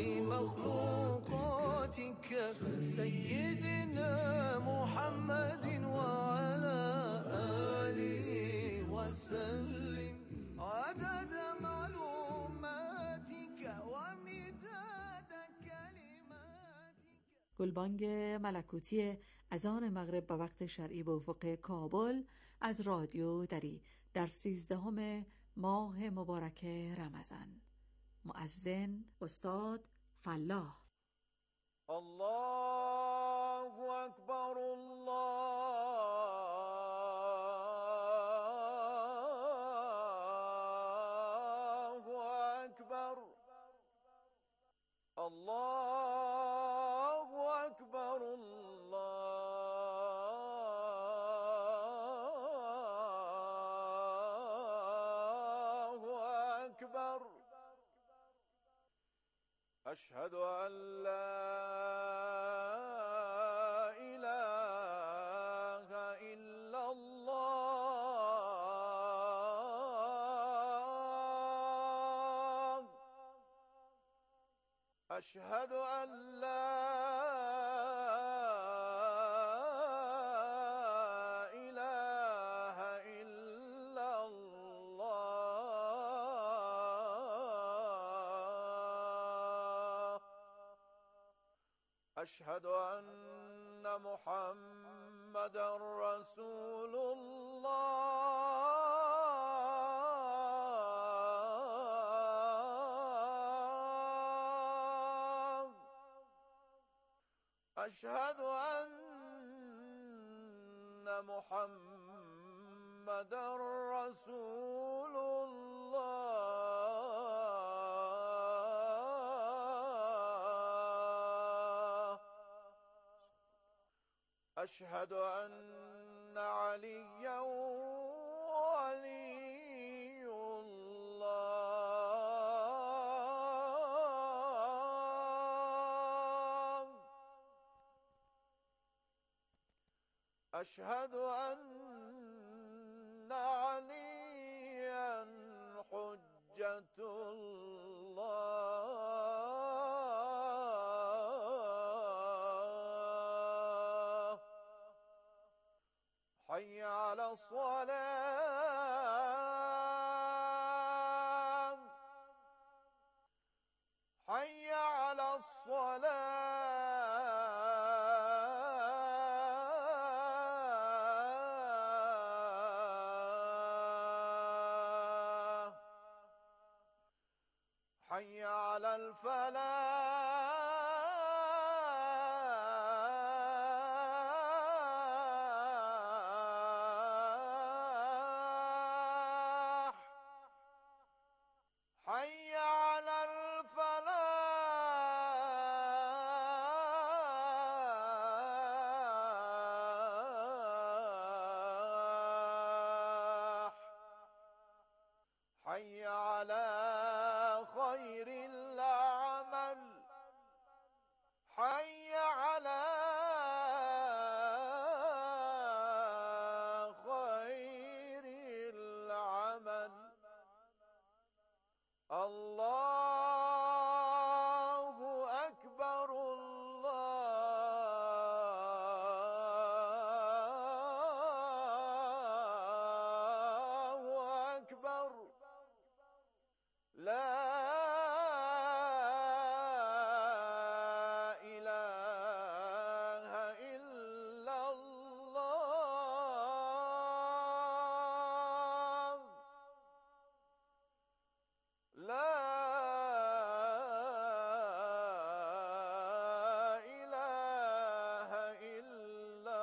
مخلوقاتك سيدنا محمد وعلى آله وسلم عدد معلوماتك ومداد كلماتك. گلبانگ ملکوتی اذان مغرب به وقت شرعی به افق کابل از رادیو دری در 13 ماه مبارک رمضان. مؤذن استاد فلاح. الله اکبر الله اکبر الله اکبر الله اکبر أشهد أن لا إله إلا الله أشهد أن لا إله إلا الله أشهد أن محمدا رسول الله أشهد أن محمدا رسول الله أشهد أن عليا ولي الله أشهد أن عليا حجة الله حي على الصلاة حي على الصلاة حي على الفلاح حي على الفلاح حي على خير العمل حي على خير العمل الله أكبر الله أكبر لا إله إلا الله لا إله إلا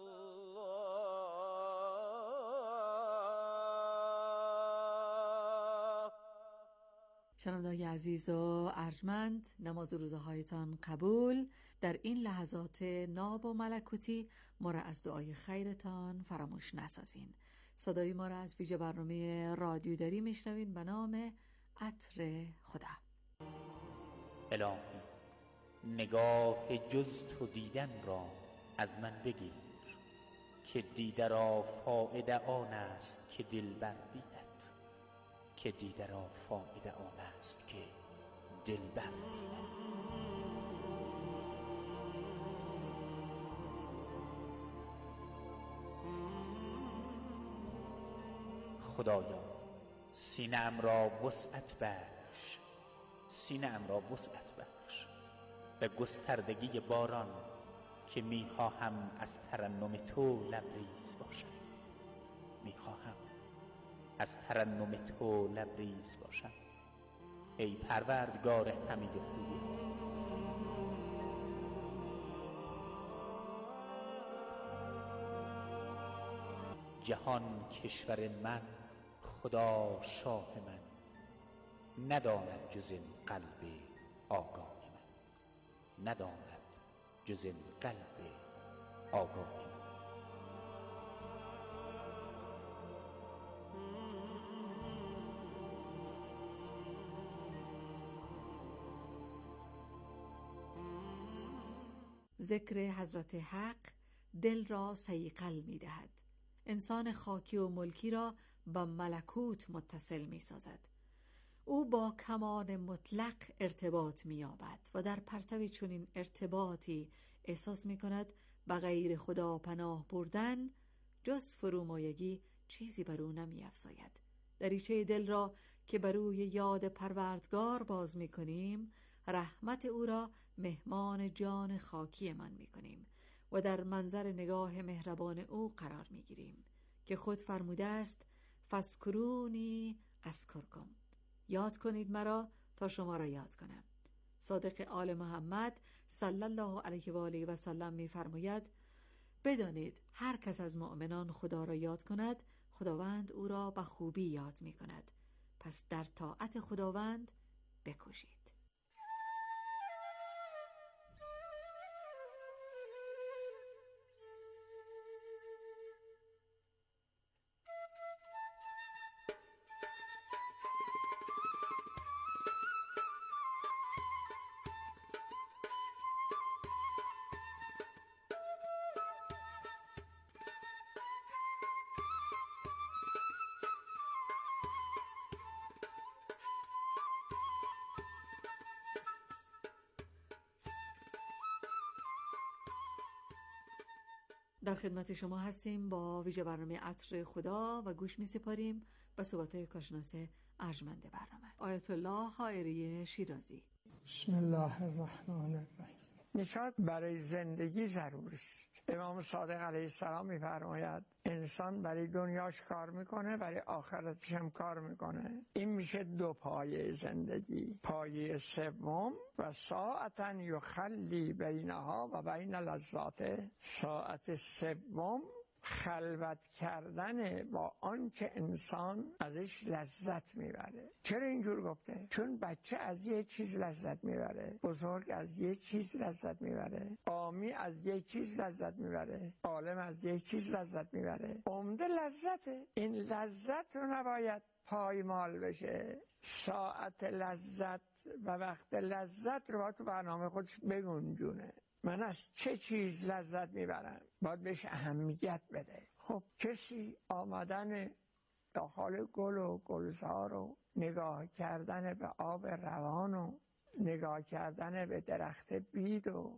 الله. شنوندگان عزیز و ارجمند، نماز روزهایتان قبول. در این لحظات ناب و ملکوتی ما را از دعای خیرتان فراموش نسازین. صدای ما را از ویژه برنامه رادیو داری میشنوین به نام عطر خدا. الهی نگاه جز تو دیدن را از من بگیر، که دیده را فایده آن است که دلبر بیند، که دیده را فایده آن است که دلبر بیند. خدایا سینه‌ام را وسعت بخش، سینه‌ام را وسعت بخش به گستردگی باران، که میخواهم از ترنم تو لبریز باشم، میخواهم از ترنم تو لبریز باشم. ای پروردگار حمید و خوبی، جهان کشور من، خدا شاه من، نداند جز این قلب آگاه من، نداند جز این قلب آگاه من. ذکر حضرت حق دل را صیقل می دهد. انسان خاکی و ملکی را با ملکوت متصل می سازد. او با کمال مطلق ارتباط می یابد و در پرتو چنین ارتباطی احساس می کند به غیر خدا پناه بردن جز فرومایگی چیزی بر او نمی افزاید. دریچه دل را که بر روی یاد پروردگار باز می کنیم، رحمت او را مهمان جان خاکی من می کنیم و در منظر نگاه مهربان او قرار می گیریم که خود فرموده است فاذکرونی اذکرکم، یاد کنید مرا تا شما را یاد کنم. صادق آل محمد صلی الله علیه و آله و سلم می فرماید بدانید هر کس از مؤمنان خدا را یاد کند، خداوند او را به خوبی یاد می کند. پس در طاعت خداوند بکوشید. در خدمت شما هستیم با ویژه برنامه عطر خدا و گوش می سپاریم به صحبت کارشناس ارجمند برنامه آیت الله حائری شیرازی. بسم الله الرحمن الرحیم. نشاط برای زندگی ضروری است. امام صادق علیه السلام می‌فرماید انسان برای دنیاش کار میکنه، برای آخرتش هم کار میکنه. این میشه دو پایه زندگی. پایه سوم و ساعتا یخلی بینها و بین لذات. ساعت سوم خلوت کردن با آنچه انسان ازش لذت میبره. چرا اینجور گفته؟ چون بچه از یک چیز لذت میبره، بزرگ از یک چیز لذت میبره، عامی از یک چیز لذت میبره، عالم از یک چیز لذت میبره. عمده لذته. این لذت رو نباید پایمال بشه. ساعت لذت و وقت لذت رو باید تو برنامه خودش بگنجونه. من از چه چیز لذت میبرم؟ باید بهش اهمیت بده. خب کسی آمدن داخل گل و گلزار و نگاه کردن به آب روان و نگاه کردن به درخت بید و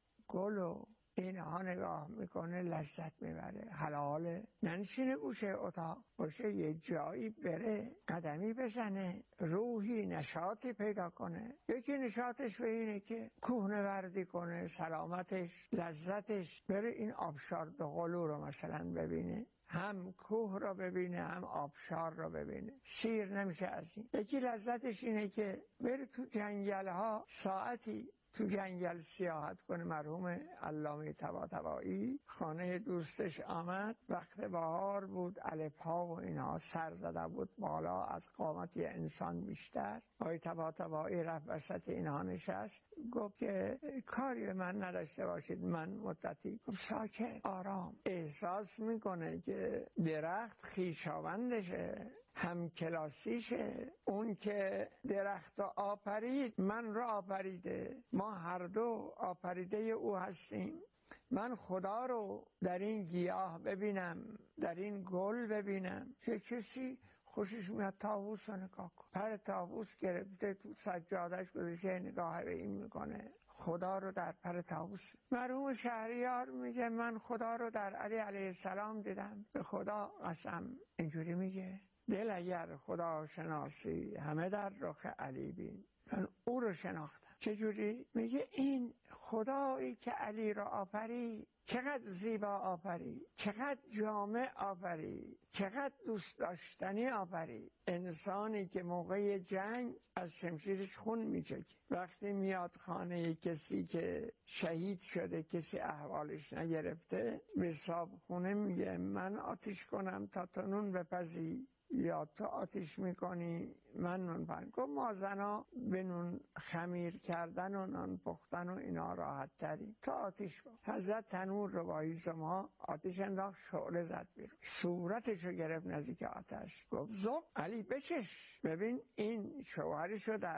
گل و اینها نگاه میکنه، لذت میبره، حلاله. ننشینه گوشه اتاق، باشه یه جایی بره قدمی بزنه، روحی نشاطی پیدا کنه. یکی نشاطش به اینه که کوهنوردی کنه، سلامتش لذتش بره این آبشار دوقلو رو مثلا ببینه، هم کوه رو ببینه هم آبشار رو ببینه، سیر نمیشه از این. یکی لذتش اینه که بره تو جنگل ها ساعتی تو جنگل سیاحت کنه. مرحوم علامه طباطبایی خانه دوستش آمد، وقت بهار بود، الفها و اینها سر زده بود بالا، از قامت یه انسان بیشتر. آقای طباطبایی رفت وسط اینها نشست، گفت که کاری به من نداشته باشید، من مدتی. گفت ساکت، آرام. احساس میکنه که درخت خویشاوندشه، هم کلاسیشه. اون که درخت آفرید من را آفریده، ما هر دو آفریده او هستیم. من خدا رو در این گیاه ببینم، در این گل ببینم. که کسی خوشش میاد طاووس رو نگاه کن، پر طاووس گرفته تو سجادش گذاشته، نگاه به این میکنه، خدا رو در پر طاووس. مرحوم شهریار میگه من خدا رو در علی علیه السلام دیدم، به خدا قسم. اینجوری میگه دل اگر خدا شناسی همه در رخ علی بین. من او رو شناختم. چجوری؟ میگه این خدایی که علی را آفرید چقدر زیبا آفرید، چقدر جامع آفرید، چقدر دوست داشتنی آفرید. انسانی که موقع جنگ از شمشیرش خون میچکه، وقتی میاد خانه کسی که شهید شده، کسی احوالش نگرفته، به صاحب خونه میگه من آتش کنم تا تو نون بپزی، یا تو آتش میکنی من نون پهن. گفت ما زنا به نون خمیر کردن و نان پختن و اینا راحت تریم، تو آتش کن. حضرت تنور رو با ما آتش انداخت، شعله زد بیرون، صورتشو گرفت نزدیک آتش. گفت زب علی بچش، ببین این شوهرشو در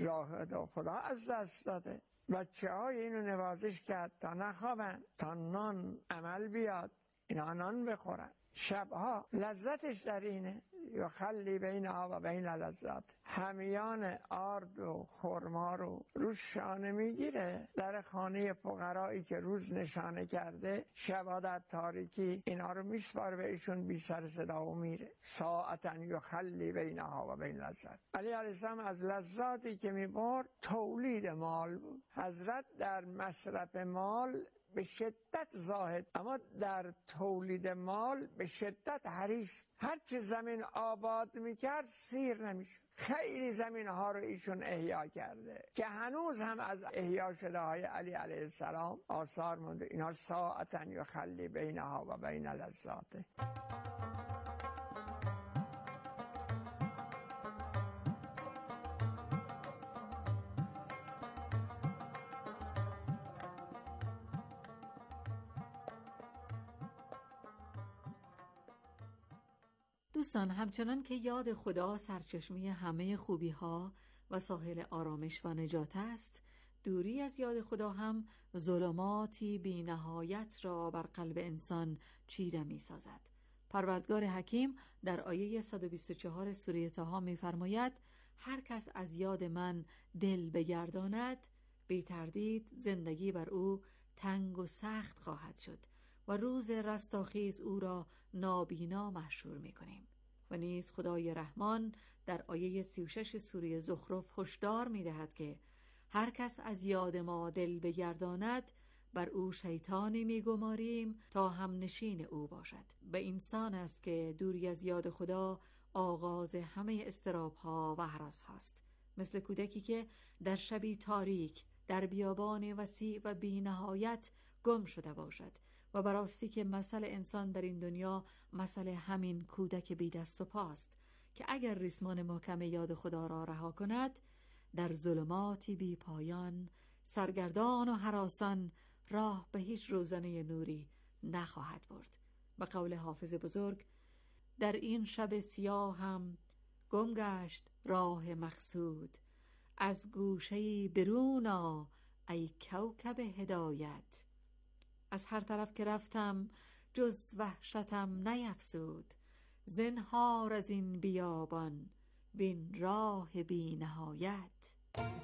راه خدا از دست داده. بچه های اینو نوازش کرد تا نخوابن، تا نان عمل بیاد، اینا نان بخورن. شبها لذتش در اینه، یا خلی بینها و بین لذات. همیان آرد و خرما رو روش شانه میگیره، در خانه فقرایی که روز نشانه کرده، شبها در تاریکی اینا رو میسپاره به ایشون، بی سر صدا و میره. ساعتا یخلی بینها و بین لذات. علی علیه السلام از لذاتی که میبرد تولید مال بود. حضرت در مصرف مال به شدت زاهد، اما در تولید مال به شدت حریص. هر چه زمین آباد میکرد سیر نمیشه. خیلی زمین ها رو ایشون احیا کرده که هنوز هم از احیا شده های علی علیه السلام آثار مونده. اینا ساعتا یخلی بینها و بین لذاته. دوستان، همچنان که یاد خدا سرچشمه همه خوبی ها و ساحل آرامش و نجات است، دوری از یاد خدا هم ظلماتی بی نهایت را بر قلب انسان چیره می سازد. پروردگار حکیم در آیه 124 سوره طه می فرماید هر کس از یاد من دل بگرداند بی تردید زندگی بر او تنگ و سخت خواهد شد و روز رستاخیز او را نابینا محشور می‌کنیم. و نیز خدای رحمان در آیه 36 سوره زخرف هشدار می‌دهد که هر کس از یاد ما دل بگرداند بر او شیطانی می‌گماریم تا هم نشین او باشد. به انسان است که دوری از یاد خدا آغاز همه اضطراب‌ها و هراس هاست، مثل کودکی که در شبی تاریک در بیابان وسیع و بی‌نهایت گم شده باشد. و براستی که مثل انسان در این دنیا مثل همین کودک بی دست و پاست که اگر ریسمان محکم یاد خدا را رها کند در ظلماتی بی پایان سرگردان و هراسان راه به هیچ روزنه نوری نخواهد برد. به قول حافظ بزرگ: در این شب سیاهم گم گشت راه مقصود، از گوشه‌ای برون آ ای کوکب هدایت. از هر طرف که رفتم جز وحشتم نیفزود، زنهار از این بیابان وین راه بی نهایت.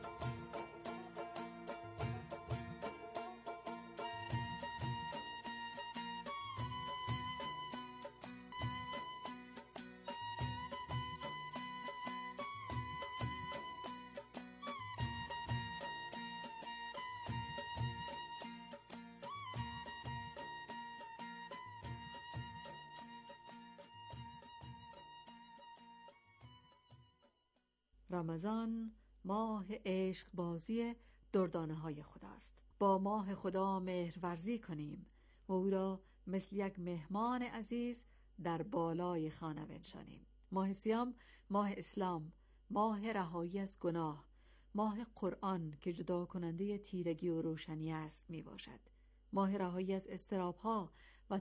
رمضان ماه عشق بازی دردانه های خداست. با ماه خدا مهرورزی کنیم و او را مثل یک مهمان عزیز در بالای خانه بنشانیم. ماه صیام ماه اسلام، ماه رهایی از گناه، ماه قرآن که جدا کننده تیرگی و روشنی است می باشد. ماه رهایی از اضطراب‌ها و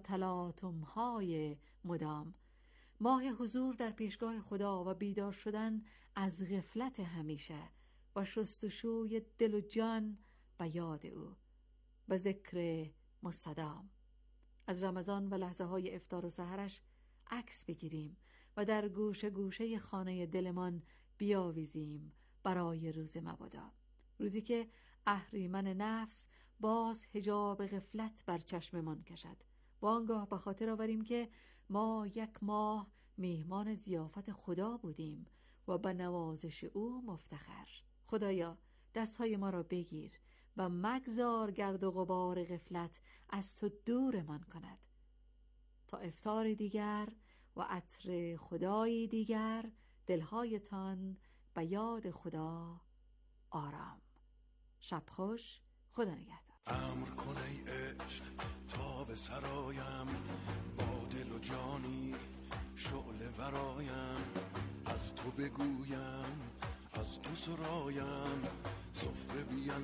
تلاطم‌های مدام، ماه حضور در پیشگاه خدا و بیدار شدن از غفلت همیشه و شستشوی دل و جان و یاد او و ذکر مستدام. از رمضان و لحظه های افطار و سحرش عکس بگیریم و در گوشه گوشه خانه دلمان بیاویزیم برای روز مبادا، روزی که اهریمن نفس باز حجاب غفلت بر چشممان کشد و آنگاه به خاطر آوریم که ما یک ماه میهمان ضیافت خدا بودیم و به نوازش او مفتخر. خدایا دستهای ما را بگیر و مگذار گرد و غبار غفلت از تو دورمان کند تا افطار دیگر و عطر خدای دیگر دلهایتان به یاد خدا آرام. شب خوش، خدا نگهدار. امر کن ای عشق تا به سرایم، با دل و جانی شعله ورایم، از تو بگویم از تو سرایم، سفره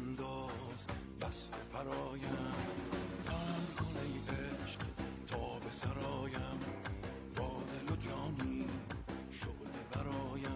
بینداز بسته پرایم. امر کن ای عشق تا به سرایم،